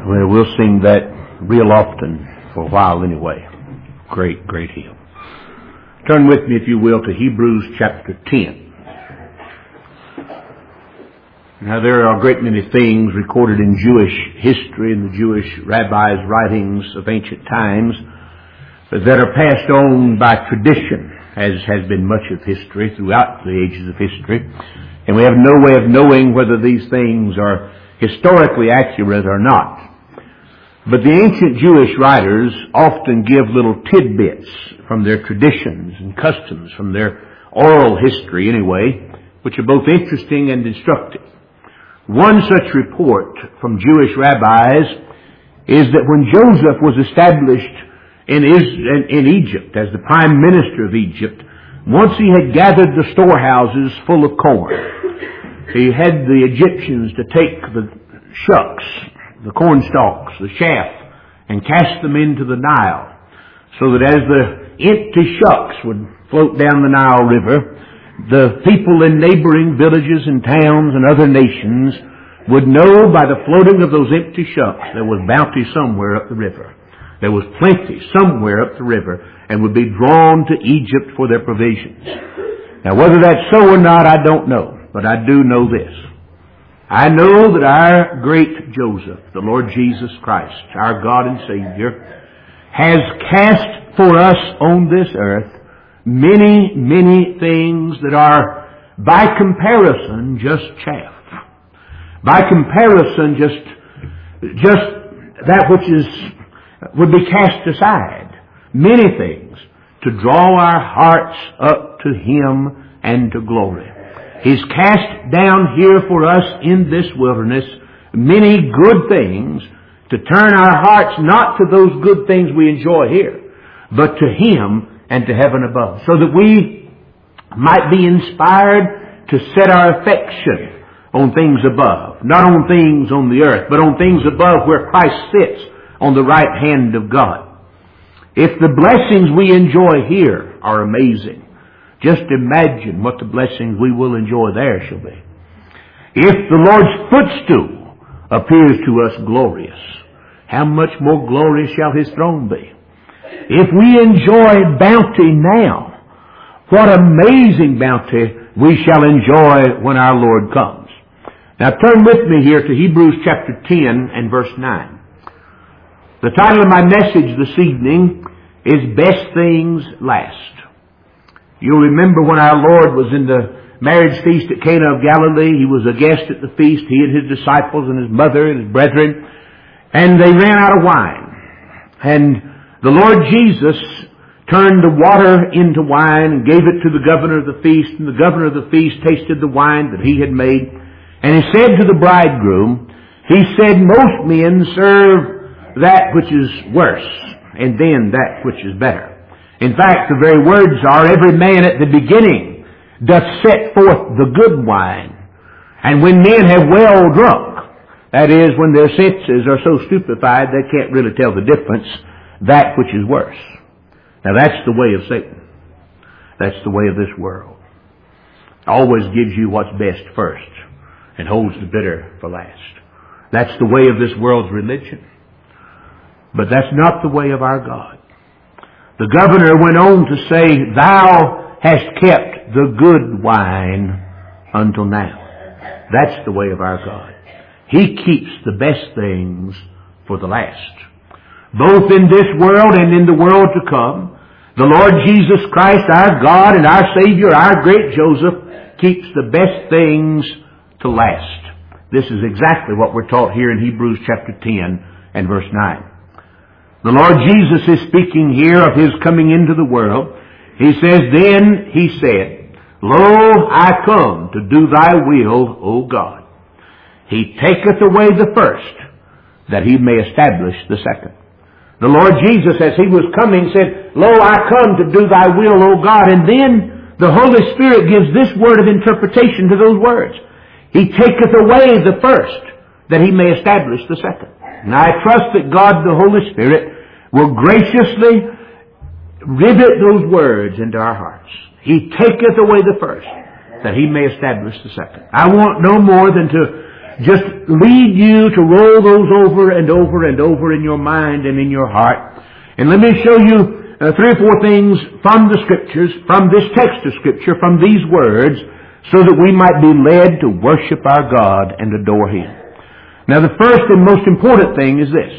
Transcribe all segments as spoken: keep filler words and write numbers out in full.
Well, we'll sing that real often for a while anyway. Great, great hymn. Turn with me, if you will, to Hebrews chapter ten. Now, there are a great many things recorded in Jewish history and the Jewish rabbis' writings of ancient times that are passed on by tradition, as has been much of history throughout the ages of history. And we have no way of knowing whether these things are historically accurate or not. But the ancient Jewish writers often give little tidbits from their traditions and customs, from their oral history anyway, which are both interesting and instructive. One such report from Jewish rabbis is that when Joseph was established in, in Egypt as the prime minister of Egypt, once he had gathered the storehouses full of corn, he had the Egyptians to take the shucks, the corn stalks, the chaff, and cast them into the Nile, so that as the empty shucks would float down the Nile River, the people in neighboring villages and towns and other nations would know by the floating of those empty shucks there was bounty somewhere up the river. There was plenty somewhere up the river, and would be drawn to Egypt for their provisions. Now, whether that's so or not, I don't know, but I do know this. I know that our great Joseph, the Lord Jesus Christ, our God and Savior, has cast for us on this earth many, many things that are, by comparison, just chaff. By comparison, just, just that which is, would be cast aside. Many things to draw our hearts up to Him and to glory. He's cast down here for us in this wilderness many good things to turn our hearts not to those good things we enjoy here, but to Him and to heaven above, so that we might be inspired to set our affection on things above, not on things on the earth, but on things above where Christ sits on the right hand of God. If the blessings we enjoy here are amazing, just imagine what the blessings we will enjoy there shall be. If the Lord's footstool appears to us glorious, how much more glorious shall His throne be? If we enjoy bounty now, what amazing bounty we shall enjoy when our Lord comes. Now turn with me here to Hebrews chapter ten and verse nine. The title of my message this evening is Best Things Last. You'll remember when our Lord was in the marriage feast at Cana of Galilee, He was a guest at the feast, He and His disciples and His mother and His brethren, and they ran out of wine. And the Lord Jesus turned the water into wine and gave it to the governor of the feast, and the governor of the feast tasted the wine that he had made. And he said to the bridegroom, he said, most men serve that which is worse, and then that which is better. In fact, the very words are, every man at the beginning doth set forth the good wine. And when men have well drunk, that is, when their senses are so stupefied they can't really tell the difference, that which is worse. Now that's the way of Satan. That's the way of this world. Always gives you what's best first and holds the bitter for last. That's the way of this world's religion. But that's not the way of our God. The governor went on to say, thou hast kept the good wine until now. That's the way of our God. He keeps the best things for the last. Both in this world and in the world to come, the Lord Jesus Christ, our God and our Savior, our great Joseph, keeps the best things to last. This is exactly what we're taught here in Hebrews chapter ten and verse nine. The Lord Jesus is speaking here of His coming into the world. He says, then He said, lo, I come to do thy will, O God. He taketh away the first, that He may establish the second. The Lord Jesus, as He was coming, said, lo, I come to do thy will, O God. And then the Holy Spirit gives this word of interpretation to those words. He taketh away the first, that He may establish the second. And I trust that God, the Holy Spirit, will graciously rivet those words into our hearts. He taketh away the first, that He may establish the second. I want no more than to just lead you to roll those over and over and over in your mind and in your heart. And let me show you uh, three or four things from the Scriptures, from this text of Scripture, from these words, so that we might be led to worship our God and adore Him. Now the first and most important thing is this.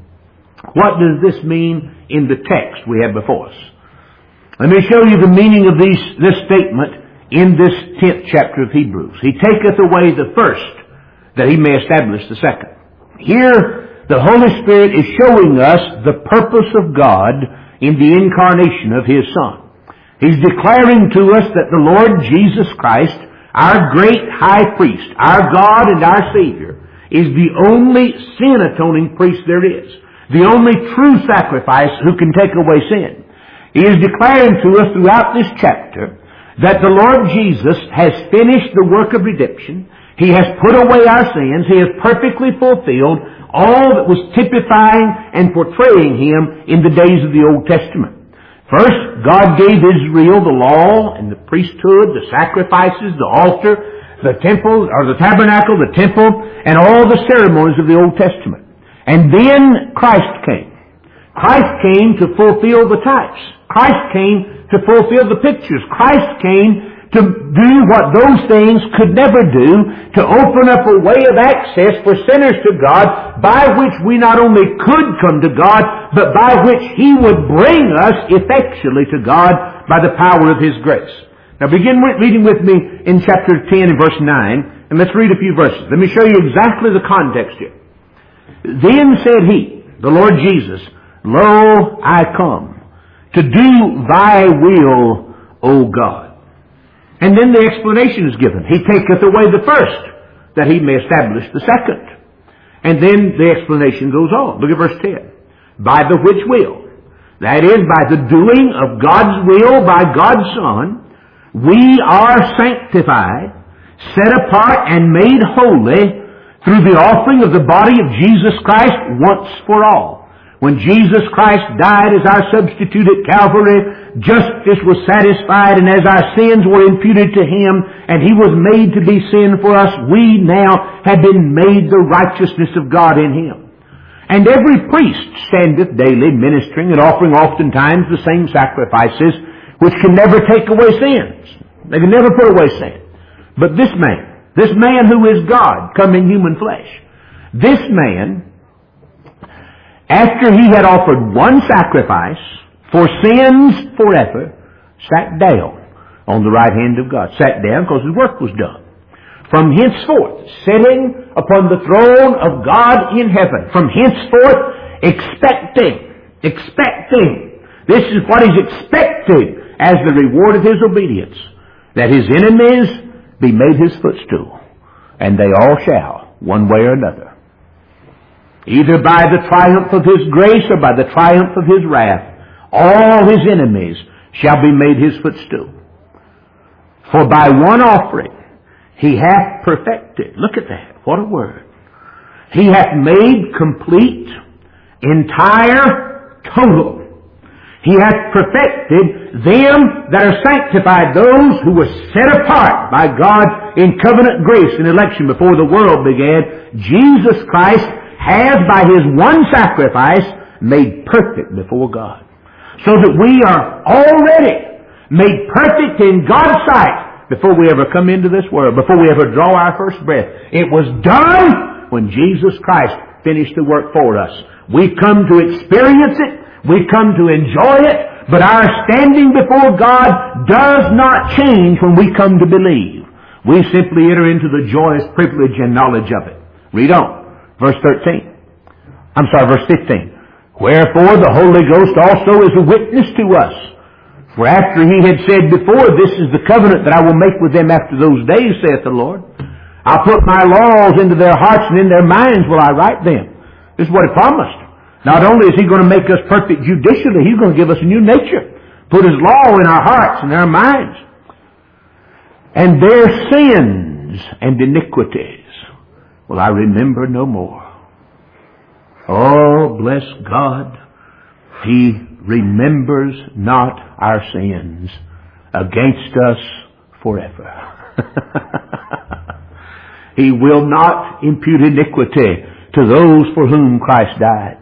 What does this mean in the text we have before us? Let me show you the meaning of these, this statement in this tenth chapter of Hebrews. He taketh away the first, that He may establish the second. Here, the Holy Spirit is showing us the purpose of God in the incarnation of His Son. He's declaring to us that the Lord Jesus Christ, our great high priest, our God and our Savior, is the only sin-atoning priest there is. The only true sacrifice who can take away sin. He is declaring to us throughout this chapter that the Lord Jesus has finished the work of redemption. He has put away our sins. He has perfectly fulfilled all that was typifying and portraying Him in the days of the Old Testament. First, God gave Israel the law and the priesthood, the sacrifices, the altar, the temple, or the tabernacle, the temple, and all the ceremonies of the Old Testament. And then Christ came. Christ came to fulfill the types. Christ came to fulfill the pictures. Christ came to do what those things could never do, to open up a way of access for sinners to God, by which we not only could come to God, but by which He would bring us effectually to God by the power of His grace. Now begin reading with me in chapter ten and verse nine, and let's read a few verses. Let me show you exactly the context here. Then said He, the Lord Jesus, Lo, I come to do Thy will, O God. And then the explanation is given. He taketh away the first, that He may establish the second. And then the explanation goes on. Look at verse ten. By the which will, that is, by the doing of God's will by God's Son, we are sanctified, set apart, and made holy through the offering of the body of Jesus Christ once for all. When Jesus Christ died as our substitute at Calvary, justice was satisfied, and as our sins were imputed to Him, and He was made to be sin for us, we now have been made the righteousness of God in Him. And every priest standeth daily ministering and offering oftentimes the same sacrifices, which can never take away sins. They can never put away sin. But this man, this man who is God, come in human flesh, this man, after He had offered one sacrifice for sins forever, sat down on the right hand of God. Sat down because His work was done. From henceforth, sitting upon the throne of God in heaven. From henceforth, expecting, expecting. This is what He's expecting as the reward of His obedience. That His enemies be made His footstool. And they all shall, one way or another. Either by the triumph of His grace or by the triumph of His wrath, all His enemies shall be made His footstool. For by one offering He hath perfected. Look at that. What a word. He hath made complete, entire, total. He hath perfected them that are sanctified, those who were set apart by God in covenant grace and election before the world began. Jesus Christ has by His one sacrifice made perfect before God. So that we are already made perfect in God's sight before we ever come into this world, before we ever draw our first breath. It was done when Jesus Christ finished the work for us. We come to experience it, we come to enjoy it, but our standing before God does not change when we come to believe. We simply enter into the joyous privilege and knowledge of it. Read on. Verse thirteen. I'm sorry, verse fifteen. Wherefore the Holy Ghost also is a witness to us. For after He had said before, This is the covenant that I will make with them after those days, saith the Lord. I'll put my laws into their hearts, and in their minds will I write them. This is what He promised. Not only is He going to make us perfect judicially, He's going to give us a new nature. Put His law in our hearts and our minds. And their sins and iniquities will I remember no more. Oh, bless God. He remembers not our sins against us forever. He will not impute iniquity to those for whom Christ died.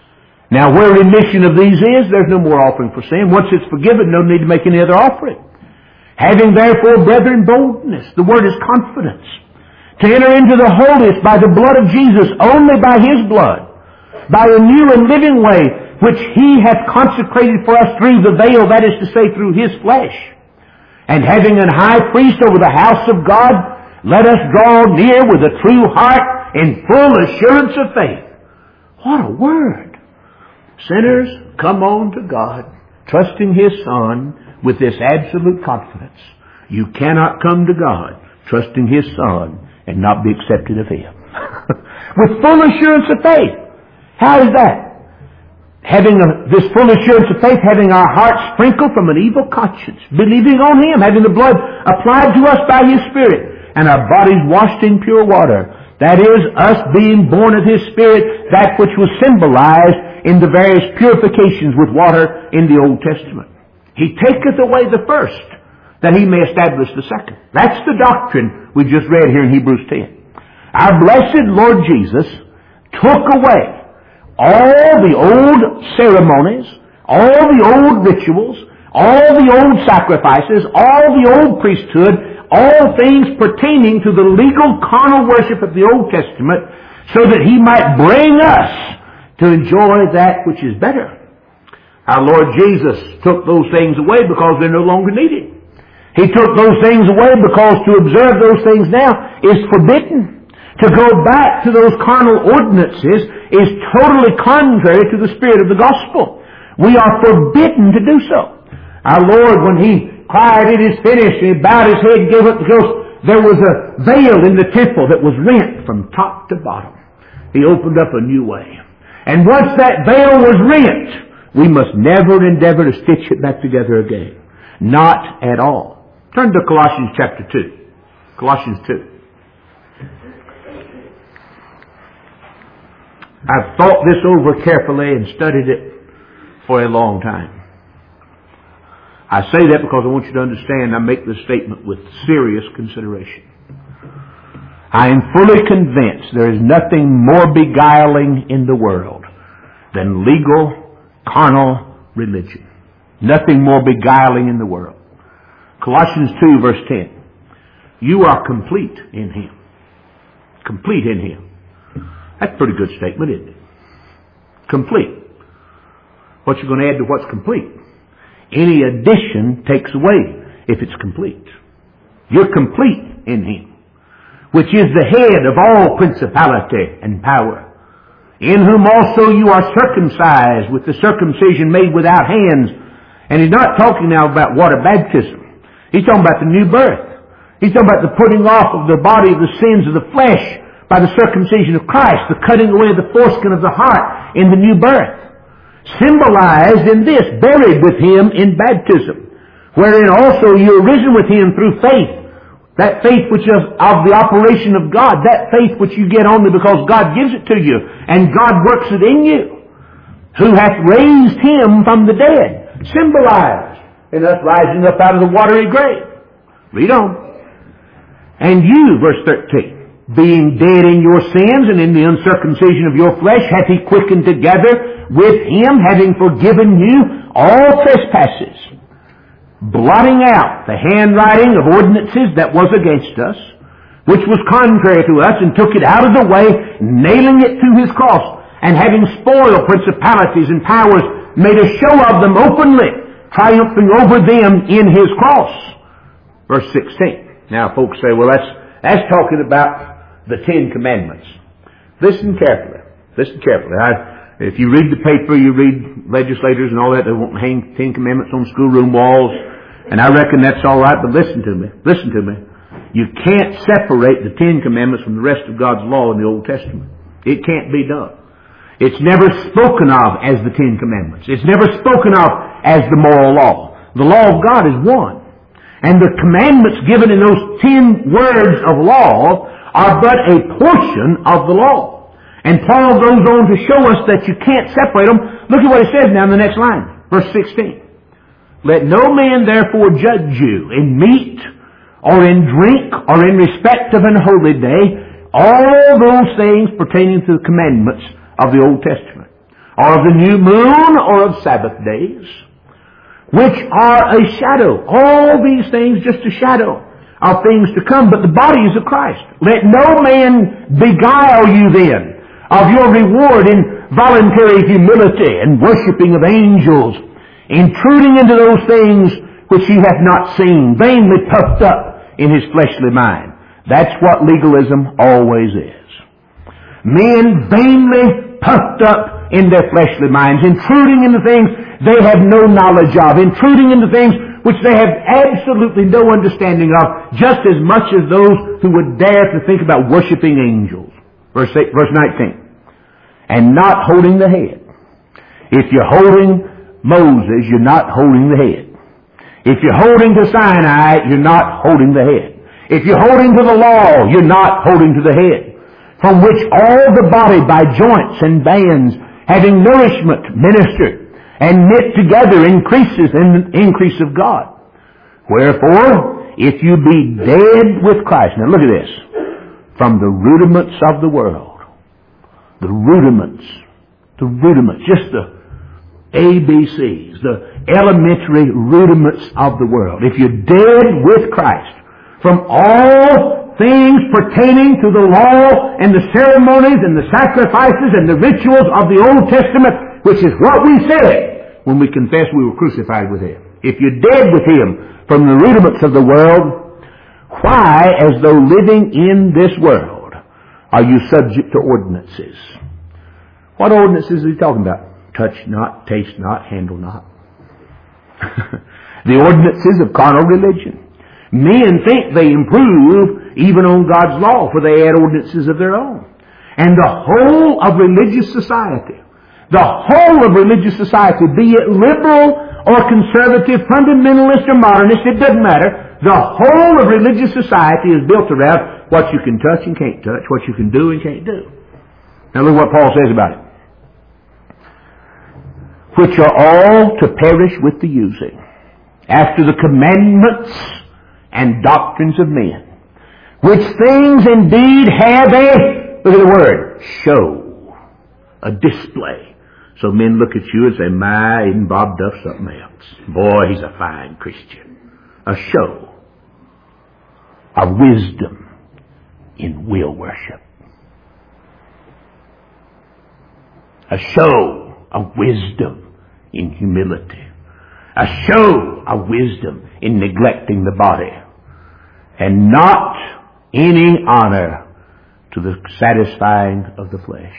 Now where remission of these is, there's no more offering for sin. Once it's forgiven, no need to make any other offering. Having therefore, brethren, boldness, the word is confidence, to enter into the holiest by the blood of Jesus, only by His blood, by a new and living way, which He hath consecrated for us through the veil, that is to say, through His flesh. And having an high priest over the house of God, let us draw near with a true heart in full assurance of faith. What a word! Sinners, come on to God, trusting His Son with this absolute confidence. You cannot come to God trusting His Son and not be accepted of Him. With full assurance of faith. How is that? Having a, this full assurance of faith, having our hearts sprinkled from an evil conscience, believing on Him, having the blood applied to us by His Spirit, and our bodies washed in pure water. That is, us being born of His Spirit, that which was symbolized in the various purifications with water in the Old Testament. He taketh away the first, that He may establish the second. That's the doctrine we just read here in Hebrews ten. Our blessed Lord Jesus took away all the old ceremonies, all the old rituals, all the old sacrifices, all the old priesthood, all things pertaining to the legal carnal worship of the Old Testament, so that He might bring us to enjoy that which is better. Our Lord Jesus took those things away because they're no longer needed. He took those things away because to observe those things now is forbidden. To go back to those carnal ordinances is totally contrary to the spirit of the gospel. We are forbidden to do so. Our Lord, when He cried, "It is finished," and He bowed His head and gave up the ghost, there was a veil in the temple that was rent from top to bottom. He opened up a new way. And once that veil was rent, we must never endeavor to stitch it back together again. Not at all. Turn to Colossians chapter two. Colossians two. I've thought this over carefully and studied it for a long time. I say that because I want you to understand I make this statement with serious consideration. I am fully convinced there is nothing more beguiling in the world than legal, carnal religion. Nothing more beguiling in the world. Colossians two verse ten. You are complete in Him. Complete in Him. That's a pretty good statement, isn't it? Complete. What you going to add to what's complete? Any addition takes away if it's complete. You're complete in Him, which is the head of all principality and power, in whom also you are circumcised with the circumcision made without hands. And He's not talking now about water baptism. He's talking about the new birth. He's talking about the putting off of the body of the sins of the flesh by the circumcision of Christ, the cutting away of the foreskin of the heart in the new birth. Symbolized in this, buried with Him in baptism, wherein also you are risen with Him through faith. That faith which is of the operation of God, that faith which you get only because God gives it to you, and God works it in you, who hath raised Him from the dead. Symbolized in us rising up out of the watery grave. Read on. And you, verse thirteen, being dead in your sins and in the uncircumcision of your flesh, hath He quickened together with Him, having forgiven you all trespasses, blotting out the handwriting of ordinances that was against us, which was contrary to us, and took it out of the way, nailing it to His cross, and having spoiled principalities and powers, made a show of them openly, triumphing over them in His cross. Verse sixteen. Now folks say, well, that's, that's talking about the Ten Commandments. Listen carefully. Listen carefully. I, if you read the paper, you read legislators and all that, they won't hang Ten Commandments on schoolroom walls. And I reckon that's all right, but listen to me. Listen to me. You can't separate the Ten Commandments from the rest of God's law in the Old Testament. It can't be done. It's never spoken of as the Ten Commandments. It's never spoken of as the moral law. The law of God is one. And the commandments given in those ten words of law are but a portion of the law. And Paul goes on to show us that you can't separate them. Look at what he says now in the next line. Verse sixteen. Let no man therefore judge you in meat or in drink, or in respect of an holy day, all those things pertaining to the commandments of the Old Testament, or of the new moon, or of Sabbath days, which are a shadow. All these things just a shadow of things to come, but the body is of Christ. Let no man beguile you then of your reward in voluntary humility and worshiping of angels, intruding into those things which he hath not seen, vainly puffed up in his fleshly mind. That's what legalism always is. Men vainly puffed up in their fleshly minds, intruding into things they have no knowledge of, intruding into things which they have absolutely no understanding of, just as much as those who would dare to think about worshiping angels. Verse eight, verse nineteen. And not holding the head. If you're holding Moses, you're not holding the head. If you're holding to Sinai, you're not holding the head. If you're holding to the law, you're not holding to the head, from which all the body by joints and bands, having nourishment, ministered, and knit together, increases in the increase of God. Wherefore, if you be dead with Christ, now look at this, from the rudiments of the world, the rudiments, the rudiments, just the A B Cs, the elementary rudiments of the world. If you're dead with Christ, from all things pertaining to the law and the ceremonies and the sacrifices and the rituals of the Old Testament, which is what we said when we confessed we were crucified with Him. If you're dead with Him from the rudiments of the world, why, as though living in this world, are you subject to ordinances? What ordinances is he talking about? Touch not, taste not, handle not. The ordinances of carnal religion. Men think they improve even on God's law, for they add ordinances of their own. And the whole of religious society, the whole of religious society, be it liberal or conservative, fundamentalist or modernist, it doesn't matter. The whole of religious society is built around what you can touch and can't touch, what you can do and can't do. Now look what Paul says about it. Which are all to perish with the using, after the commandments and doctrines of men, which things indeed have a, look at the word, show, a display. So men look at you and say, my, isn't Bob Duff something else? Boy, he's a fine Christian. A show of wisdom in will worship. A show of wisdom in humility. A show of wisdom in neglecting the body. And not any honor to the satisfying of the flesh.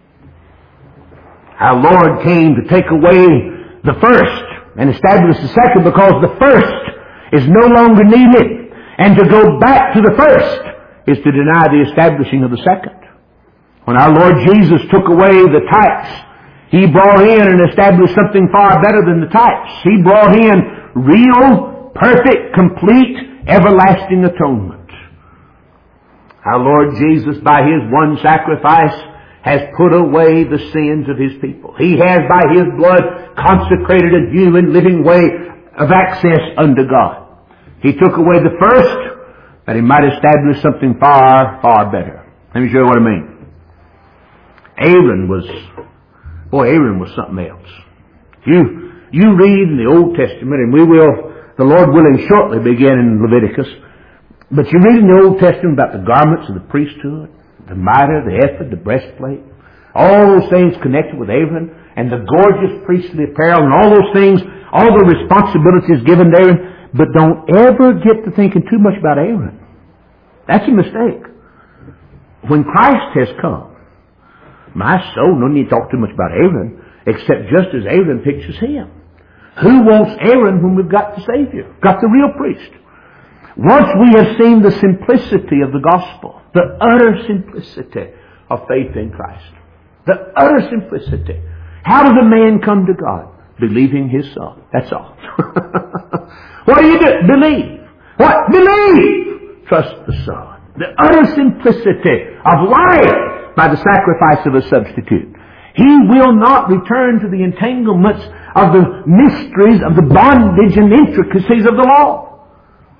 Our Lord came to take away the first and establish the second, because the first is no longer needed. And to go back to the first is to deny the establishing of the second. When our Lord Jesus took away the types, He brought in and established something far better than the types. He brought in real, perfect, complete, everlasting atonement. Our Lord Jesus, by His one sacrifice, has put away the sins of His people. He has, by His blood, consecrated a new and living way of access unto God. He took away the first, that He might establish something far, far better. Let me show you what I mean. Aaron was, boy, Aaron was something else. You, you read in the Old Testament, and we will, the Lord willing, shortly begin in Leviticus. But you read in the Old Testament about the garments of the priesthood, the mitre, the ephod, the breastplate, all those things connected with Aaron, and the gorgeous priestly apparel, and all those things, all the responsibilities given to Aaron. But don't ever get to thinking too much about Aaron. That's a mistake. When Christ has come, my soul, no need to talk too much about Aaron, except just as Aaron pictures him. Who wants Aaron when we've got the Savior? Got the real priest. Once we have seen the simplicity of the gospel, the utter simplicity of faith in Christ, the utter simplicity. How does a man come to God? Believing His Son. That's all. What do you do? Believe. What? Believe. Trust the Son. The utter simplicity of life by the sacrifice of a substitute. He will not return to the entanglements of the mysteries of the bondage and intricacies of the law.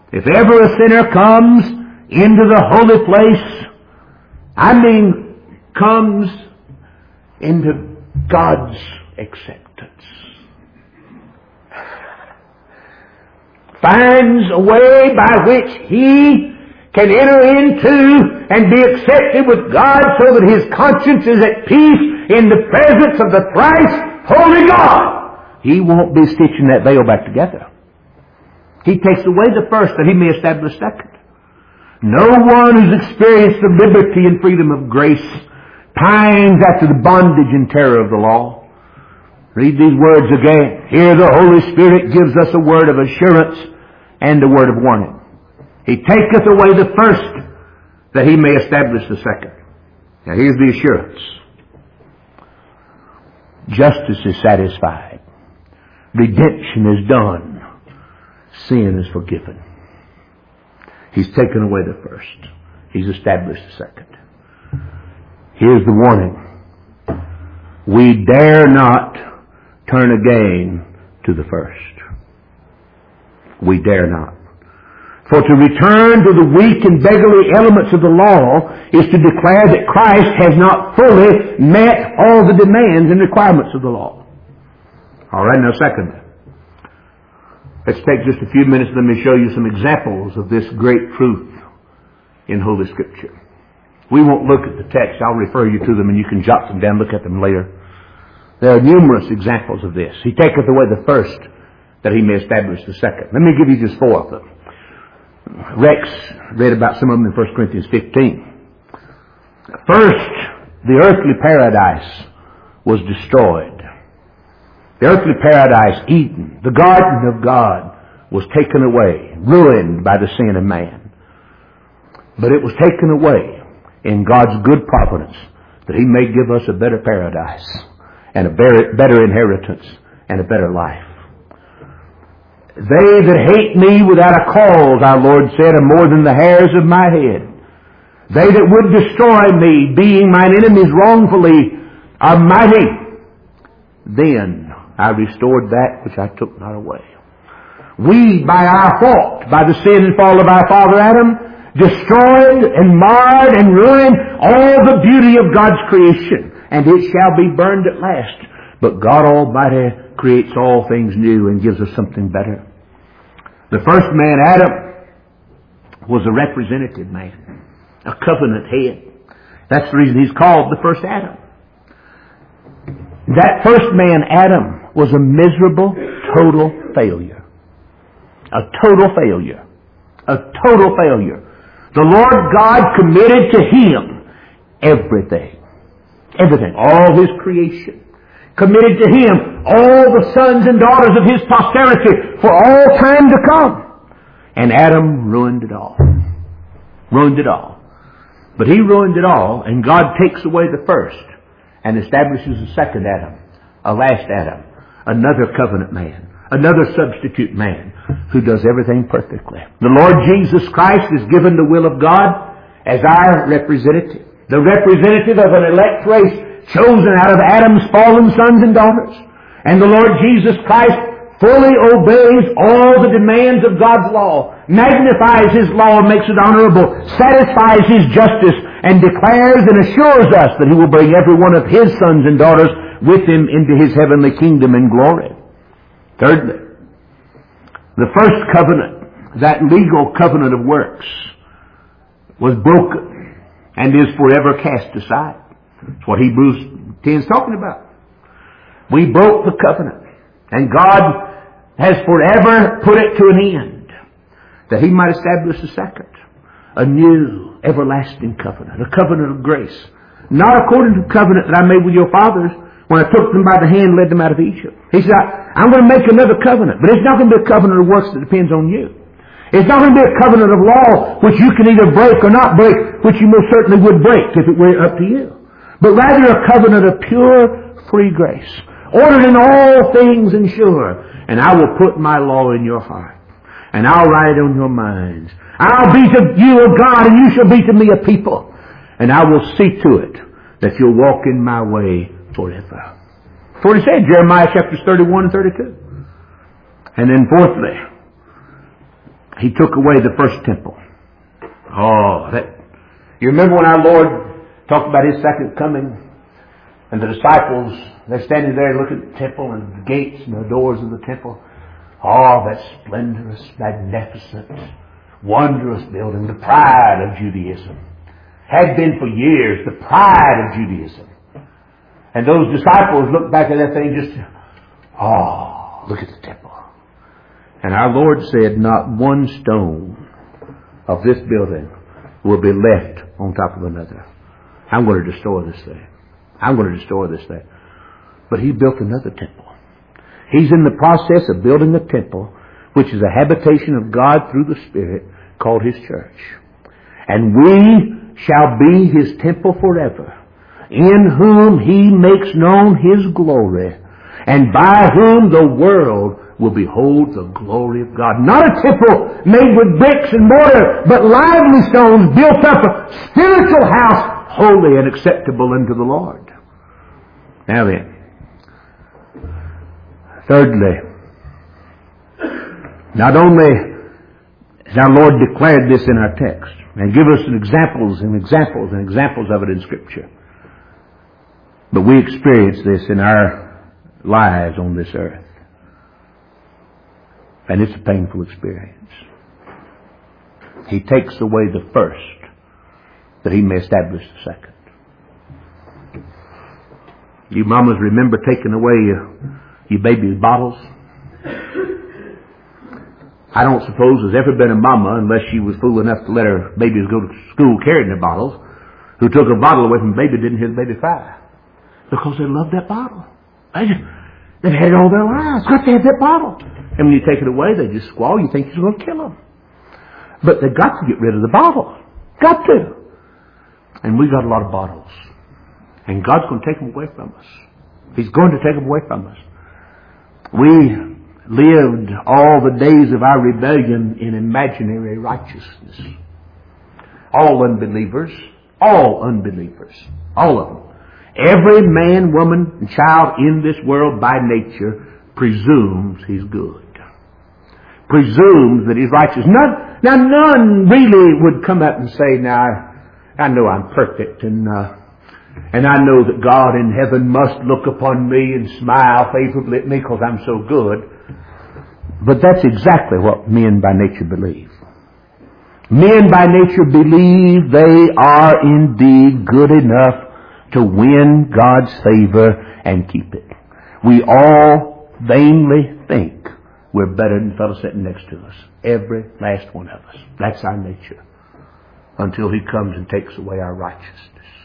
If ever a sinner comes into the holy place, I mean comes into God's acceptance, finds a way by which he can enter into and be accepted with God so that his conscience is at peace in the presence of the thrice holy God, he won't be stitching that veil back together. He takes away the first that he may establish the second. No one who's experienced the liberty and freedom of grace pines after the bondage and terror of the law. Read these words again. Here the Holy Spirit gives us a word of assurance and a word of warning. He taketh away the first that he may establish the second. Now here's the assurance. Justice is satisfied. Redemption is done. Sin is forgiven. He's taken away the first. He's established the second. Here's the warning. We dare not turn again to the first. We dare not. For to return to the weak and beggarly elements of the law is to declare that Christ has not fully met all the demands and requirements of the law. All right, now secondly, let's take just a few minutes. Let me show you some examples of this great truth in Holy Scripture. We won't look at the text. I'll refer you to them and you can jot them down, look at them later. There are numerous examples of this. He taketh away the first that he may establish the second. Let me give you just four of them. Rex read about some of them in First Corinthians fifteen. First, the earthly paradise was destroyed. The earthly paradise, Eden, the garden of God, was taken away, ruined by the sin of man. But it was taken away in God's good providence that he may give us a better paradise and a better inheritance and a better life. They that hate me without a cause, our Lord said, are more than the hairs of my head. They that would destroy me, being mine enemies wrongfully, are mighty. Then I restored that which I took not away. We, by our fault, by the sin and fall of our father Adam, destroyed and marred and ruined all the beauty of God's creation, and it shall be burned at last. But God Almighty creates all things new and gives us something better. The first man, Adam, was a representative man, a covenant head. That's the reason he's called the first Adam. That first man, Adam, was a miserable, total failure. A total failure. A total failure. The Lord God committed to him everything. Everything. All his creation. Committed to him all the sons and daughters of his posterity for all time to come. And Adam ruined it all. Ruined it all. But he ruined it all, and God takes away the first and establishes a second Adam, a last Adam, another covenant man, another substitute man who does everything perfectly. The Lord Jesus Christ is given the will of God as our representative, the representative of an elect race chosen out of Adam's fallen sons and daughters. And the Lord Jesus Christ fully obeys all the demands of God's law, magnifies his law, makes it honorable, satisfies his justice, and declares and assures us that he will bring every one of his sons and daughters with him into his heavenly kingdom and glory. Thirdly, the first covenant, that legal covenant of works, was broken and is forever cast aside. That's what Hebrews ten is talking about. We broke the covenant, and God has forever put it to an end, that he might establish a second, a new, everlasting covenant, a covenant of grace. Not according to the covenant that I made with your fathers when I took them by the hand and led them out of Egypt. He said, I'm going to make another covenant, but it's not going to be a covenant of works that depends on you. It's not going to be a covenant of law which you can either break or not break, which you most certainly would break if it were up to you. But rather a covenant of pure, free grace, ordered in all things and sure. And I will put my law in your heart, and I'll write it on your minds. I'll be to you a God, and you shall be to me a people. And I will see to it that you'll walk in my way forever. That's what he said, Jeremiah chapters thirty-one and thirty-two. And then fourthly, He took away the first temple. Oh, that, you remember when our Lord talked about His second coming? And the disciples, they're standing there looking at the temple and the gates and the doors of the temple. Oh, that splendorous, magnificent, wondrous building, the pride of Judaism. Had been for years the pride of Judaism. And those disciples looked back at that thing just, oh, look at the temple. And our Lord said, not one stone of this building will be left on top of another. I'm going to destroy this thing. I'm going to destroy this thing. But He built another temple. He's in the process of building a temple, which is a habitation of God through the Spirit, called His church. And we shall be His temple forever, in whom He makes known His glory, and by whom the world will behold the glory of God. Not a temple made with bricks and mortar, but lively stones built up a spiritual house, holy and acceptable unto the Lord. Now then, thirdly, not only has our Lord declared this in our text, and give us examples and examples and examples of it in Scripture, but we experience this in our lives on this earth. And it's a painful experience. He takes away the first, that He may establish the second. You mamas remember taking away your, your baby's bottles? I don't suppose there's ever been a mama, unless she was fool enough to let her babies go to school carrying their bottles, who took a bottle away from the baby, didn't hear the baby cry. Because they loved that bottle. They just, they've had it all their lives. Got to have that bottle. And when you take it away, they just squall. You think it's going to kill them. But they've got to get rid of the bottle. Got to. And we got a lot of bottles. And God's going to take them away from us. He's going to take them away from us. We lived all the days of our rebellion in imaginary righteousness. All unbelievers. All unbelievers. All of them. Every man, woman, and child in this world by nature presumes he's good. Presumes that he's righteous. None, now, none really would come up and say, now, I, I know I'm perfect, and uh, and I know that God in heaven must look upon me and smile favorably at me because I'm so good. But that's exactly what men by nature believe. Men by nature believe they are indeed good enough to win God's favor and keep it. We all vainly think we're better than the fellow sitting next to us. Every last one of us. That's our nature. Until He comes and takes away our righteousness.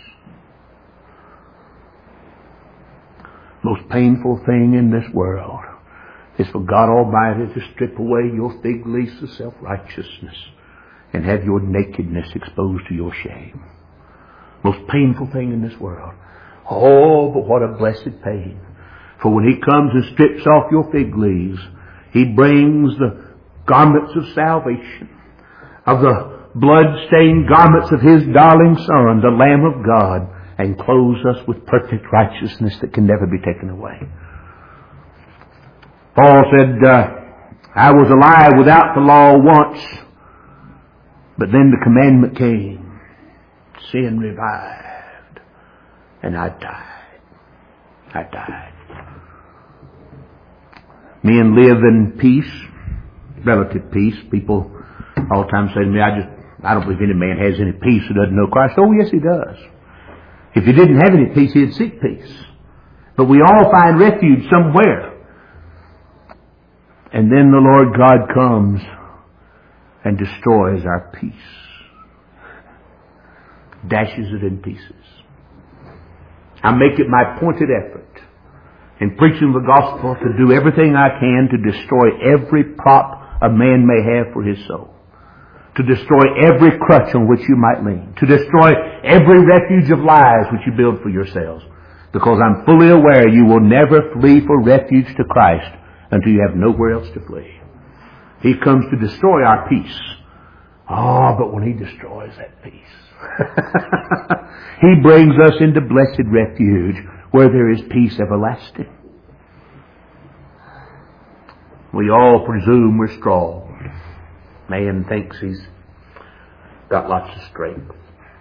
Most painful thing in this world is for God Almighty to strip away your fig leaves of self-righteousness and have your nakedness exposed to your shame. Most painful thing in this world. Oh, but what a blessed pain. For when He comes and strips off your fig leaves, He brings the garments of salvation, of the blood-stained garments of His darling Son, the Lamb of God, and clothes us with perfect righteousness that can never be taken away. Paul said, uh, I was alive without the law once, but then the commandment came. Sin revived, and I died. I died. Men live in peace, relative peace. People all the time say to me, I just, I don't believe any man has any peace who doesn't know Christ. Oh, yes, he does. If he didn't have any peace, he'd seek peace. But we all find refuge somewhere. And then the Lord God comes and destroys our peace. Dashes it in pieces. I make it my pointed effort in preaching the gospel to do everything I can to destroy every prop a man may have for his soul. To destroy every crutch on which you might lean. To destroy every refuge of lies which you build for yourselves. Because I'm fully aware you will never flee for refuge to Christ until you have nowhere else to flee. He comes to destroy our peace. Oh, but when He destroys that peace, He brings us into blessed refuge where there is peace everlasting. We all presume we're strong. Man thinks he's got lots of strength.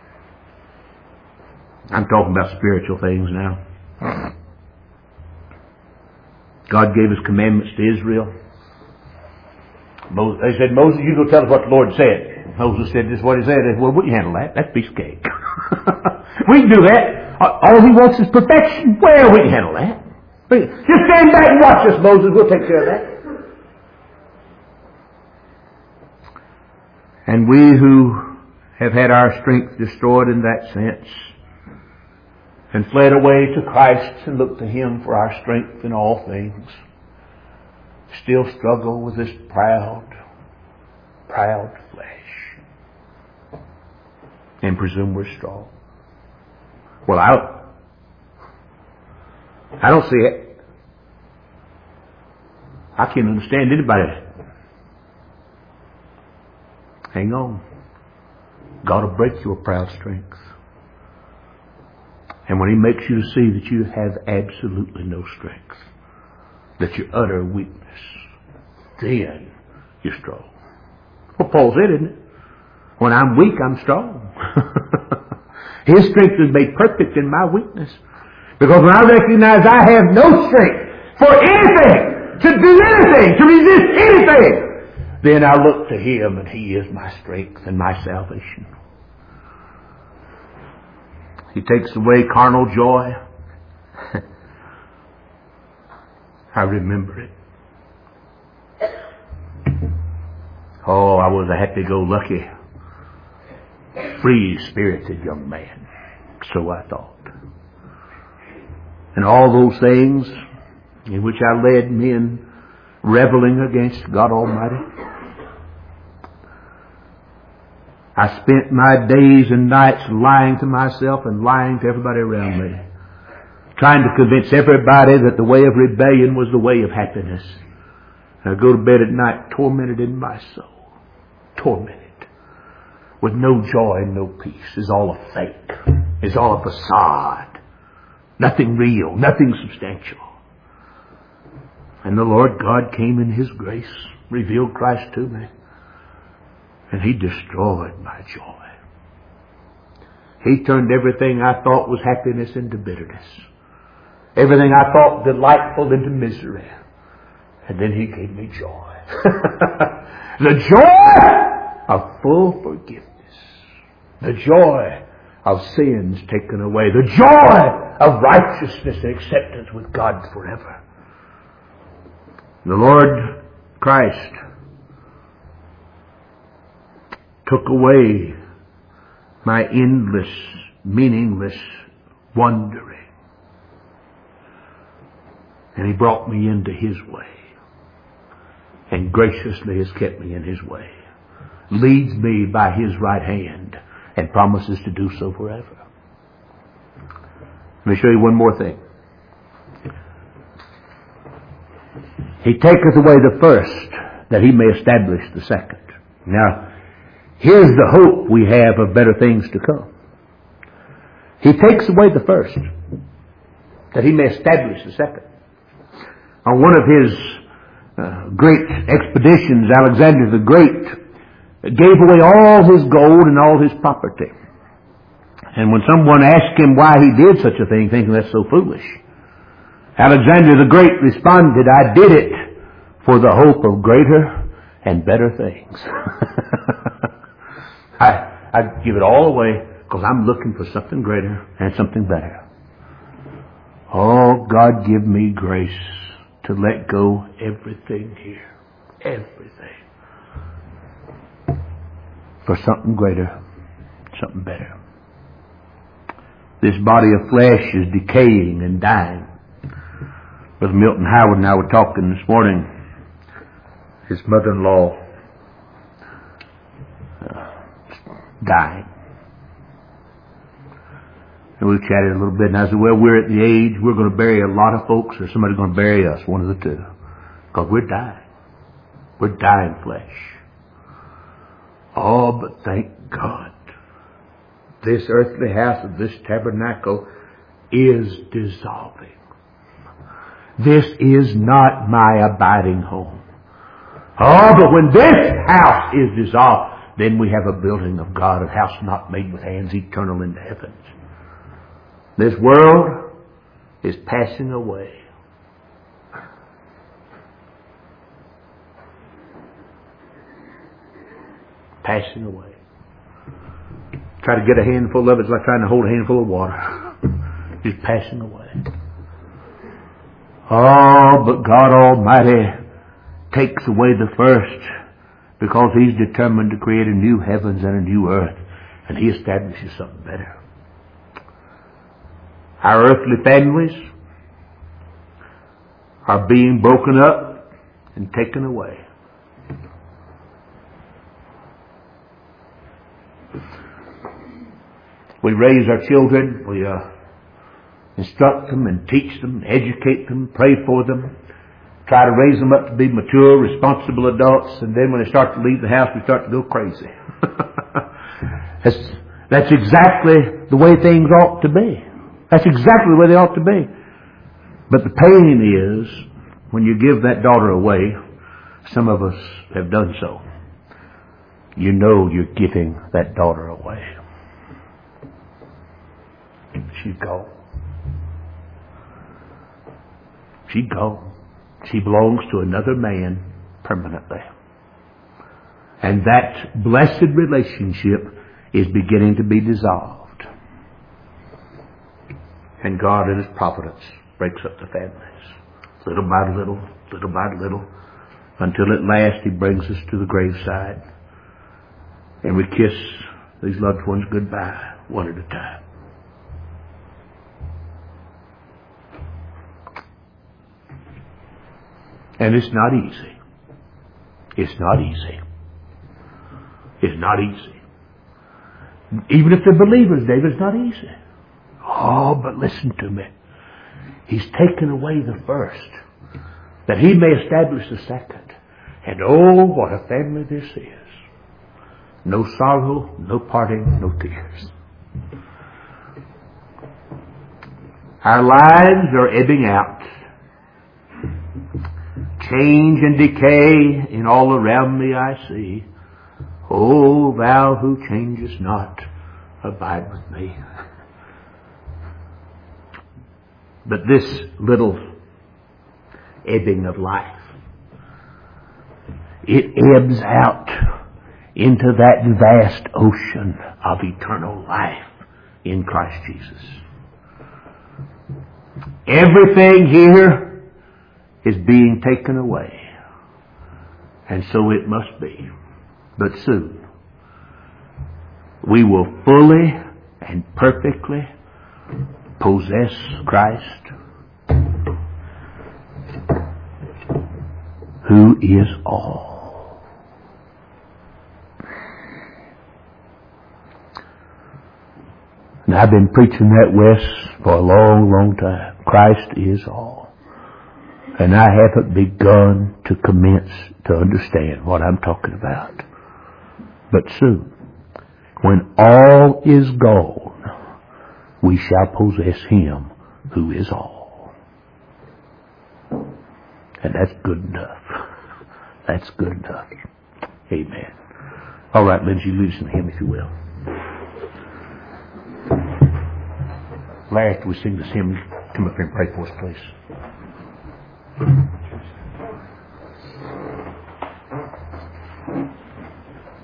I'm talking about spiritual things now. God gave His commandments to Israel. They said, Moses, you go tell us what the Lord said. Moses said, this is what He said. They said, well, we can handle that. That's a piece of cake. We can do that. All He wants is perfection. Well, we can handle that. Just stand back and watch us, Moses. We'll take care of that. And we who have had our strength destroyed in that sense and fled away to Christ and looked to Him for our strength in all things, still struggle with this proud, proud flesh and presume we're strong. Well, I don't, I don't see it. I can't understand anybody. Hang on. God will break your proud strength. And when He makes you to see that you have absolutely no strength, that you're utter weakness, then you're strong. Well, Paul said, isn't it? When I'm weak, I'm strong. His strength is made perfect in my weakness. Because when I recognize I have no strength for anything, to do anything, to resist anything, then I look to Him and He is my strength and my salvation. He takes away carnal joy. I remember it. Oh, I was a happy-go-lucky, free-spirited young man. So I thought. And all those things in which I led men reveling against God Almighty. I spent my days and nights lying to myself and lying to everybody around me, trying to convince everybody that the way of rebellion was the way of happiness. And I go to bed at night tormented in my soul, tormented, with no joy and no peace. It's all a fake. It's all a facade. Nothing real, nothing substantial. And the Lord God came in His grace, revealed Christ to me, and He destroyed my joy. He turned everything I thought was happiness into bitterness. Everything I thought delightful into misery. And then He gave me joy. The joy of full forgiveness. The joy of sins taken away. The joy of righteousness and acceptance with God forever. The Lord Christ took away my endless, meaningless wandering. And He brought me into His way. And graciously has kept me in His way. Leads me by His right hand and promises to do so forever. Let me show you one more thing. He taketh away the first, that He may establish the second. Now, here's the hope we have of better things to come. He takes away the first, that He may establish the second. On one of his uh, great expeditions, Alexander the Great gave away all his gold and all his property. And when someone asked him why he did such a thing, thinking that's so foolish, Alexander the Great responded, I did it for the hope of greater and better things. I, I give it all away because I'm looking for something greater and something better. Oh, God, give me grace to let go everything here. Everything. For something greater, something better. This body of flesh is decaying and dying. Brother Milton Howard and I were talking this morning. His mother-in-law uh, died. And we chatted a little bit, and I said, well, we're at the age, we're going to bury a lot of folks, or somebody's going to bury us, one of the two. Because we're dying. We're dying flesh. Oh, but thank God. This earthly house of this tabernacle is dissolving. This is not my abiding home. Oh, but when this house is dissolved, then we have a building of God, a house not made with hands, eternal in the heavens. This world is passing away. Passing away. Try to get a handful of it, it's like trying to hold a handful of water. Just passing away. Oh, but God Almighty takes away the first because He's determined to create a new heavens and a new earth, and He establishes something better. Our earthly families are being broken up and taken away. We raise our children, we uh, instruct them and teach them, educate them, pray for them, try to raise them up to be mature, responsible adults, and then when they start to leave the house, we start to go crazy. that's, that's exactly the way things ought to be. That's exactly the way they ought to be. But the pain is, when you give that daughter away, some of us have done so, you know you're giving that daughter away. She's gone. She's gone. She belongs to another man permanently. And that blessed relationship is beginning to be dissolved. And God in His providence breaks up the families. Little by little, little by little, until at last He brings us to the graveside. And we kiss these loved ones goodbye, one at a time. And it's not easy. It's not easy. It's not easy. Even if they're believers, David, it's not easy. Oh, but listen to me. He's taken away the first, that He may establish the second. And oh, what a family this is. No sorrow, no parting, no tears. Our lives are ebbing out. Change and decay in all around me I see. O Thou who changest not, abide with me. But this little ebbing of life, it ebbs out into that vast ocean of eternal life in Christ Jesus. Everything here is being taken away. And so it must be. But soon, we will fully and perfectly possess Christ, who is all. And I've been preaching that, Wes, for a long, long time. Christ is all. And I haven't begun to commence to understand what I'm talking about. But soon, when all is gone, we shall possess Him who is all. And that's good enough. That's good enough. Amen. All right, Lindsay, lead us in hymn if you will. Larry, after we sing this hymn, come up here and pray for us, please.